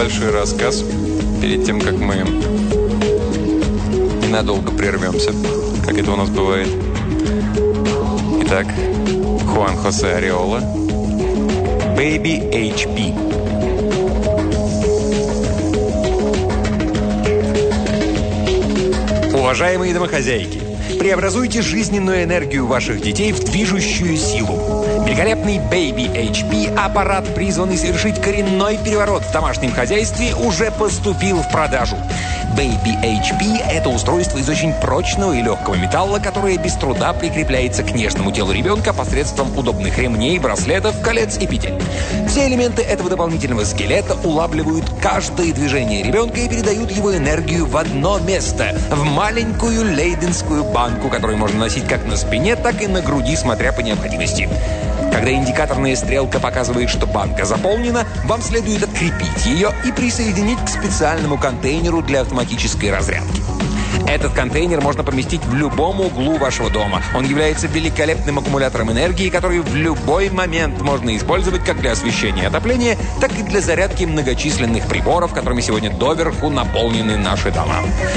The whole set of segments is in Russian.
небольшой рассказ перед тем, как мы ненадолго прервемся, как это у нас бывает. Итак, Хуан Хосе Ареола, Baby HP. Уважаемые домохозяйки, преобразуйте жизненную энергию ваших детей в движущую силу. Великолепный Baby HP аппарат, призванный совершить коренной переворот в домашнем хозяйстве, уже поступил в продажу. Baby HP – это устройство из очень прочного и легкого металла, которое без труда прикрепляется к нежному телу ребенка посредством удобных ремней, браслетов, колец и петель. Все элементы этого дополнительного скелета улавливают каждое движение ребенка и передают его энергию в одно место – в маленькую лейденскую банку, которую можно носить как на спине, так и на груди, смотря по необходимости. Когда индикаторная стрелка показывает, что банка заполнена, вам следует открепить ее и присоединить к специальному контейнеру для автоматической разрядки. Этот контейнер можно поместить в любом углу вашего дома. Он является великолепным аккумулятором энергии, который в любой момент можно использовать как для освещения и отопления, так и для зарядки многочисленных приборов, которыми сегодня доверху наполнены наши дома.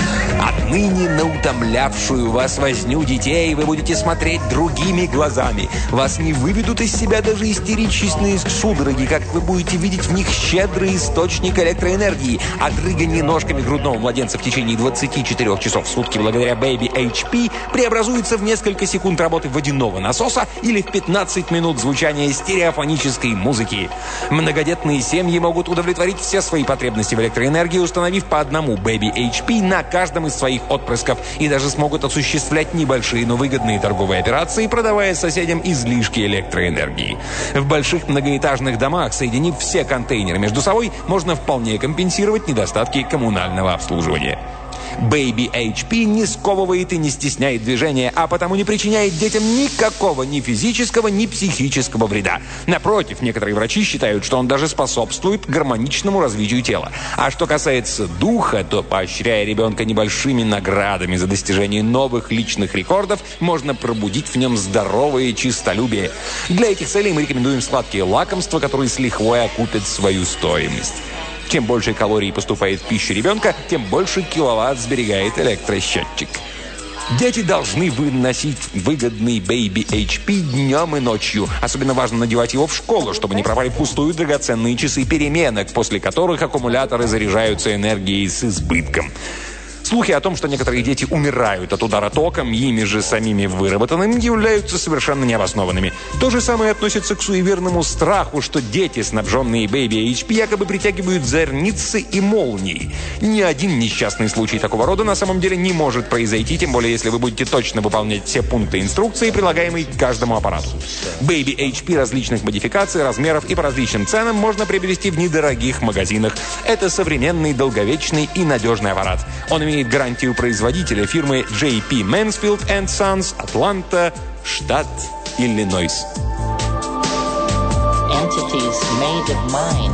Отныне на утомлявшую вас возню детей вы будете смотреть другими глазами. Вас не выведут из себя даже истерические судороги, как вы будете видеть в них щедрый источник электроэнергии. А дрыганье ножками грудного младенца в течение 24 часов в сутки благодаря Baby HP преобразуется в несколько секунд работы водяного насоса или в 15 минут звучания стереофонической музыки. Многодетные семьи могут удовлетворить все свои потребности в электроэнергии, установив по одному Baby HP на каждом из своих отпрысков, и даже смогут осуществлять небольшие, но выгодные торговые операции, продавая соседям излишки электроэнергии. В больших многоэтажных домах, соединив все контейнеры между собой, можно вполне компенсировать недостатки коммунального обслуживания. Baby HP не сковывает и не стесняет движения, а потому не причиняет детям никакого ни физического, ни психического вреда. Напротив, некоторые врачи считают, что он даже способствует гармоничному развитию тела. А что касается духа, то, поощряя ребенка небольшими наградами за достижение новых личных рекордов, можно пробудить в нем здоровое честолюбие. Для этих целей мы рекомендуем сладкие лакомства, которые с лихвой окупят свою стоимость. Чем больше калорий поступает в пищу ребенка, тем больше киловатт сберегает электросчетчик. Дети должны выносить выгодный Baby HP днем и ночью. Особенно важно надевать его в школу, чтобы не пропали впустую драгоценные часы переменок, после которых аккумуляторы заряжаются энергией с избытком. Слухи о том, что некоторые дети умирают от удара током, ими же самими выработанным, являются совершенно необоснованными. То же самое относится к суеверному страху, что дети, снабженные Baby HP, якобы притягивают зорницы и молнии. Ни один несчастный случай такого рода на самом деле не может произойти, тем более если вы будете точно выполнять все пункты инструкции, прилагаемые к каждому аппарату. Baby HP различных модификаций, размеров и по различным ценам можно приобрести в недорогих магазинах. Это современный, долговечный и надежный аппарат. Он имеет гарантию производителя фирмы J.P. Mansfield & Sons, Атланта, штат Иллинойс. Entities made of mind.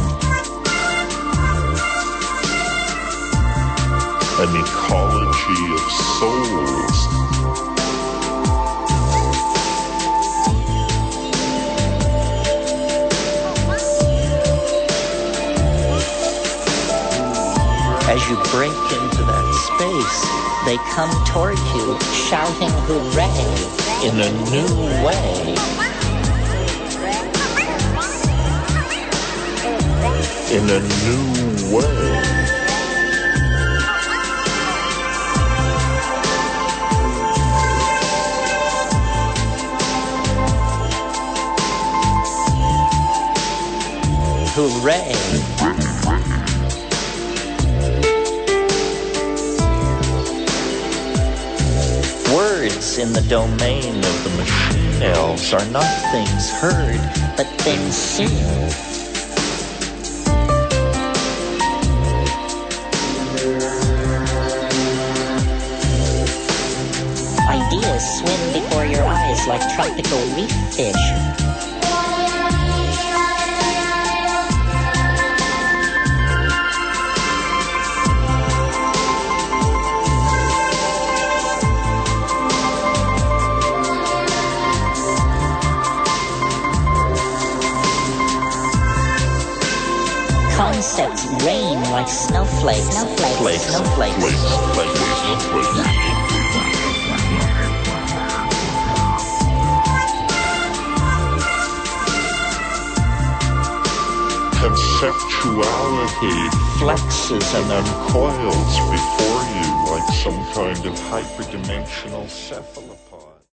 An ecology of souls. As you break into that space, they come toward you, shouting hooray in a new way. In a new way. Hooray. Words in the domain of the machine elves are not things heard, but things seen. Ideas swim before your eyes like tropical reef fish. Concepts rain like snowflakes. Conceptuality flexes and uncoils before you like some kind of hyperdimensional cephalon.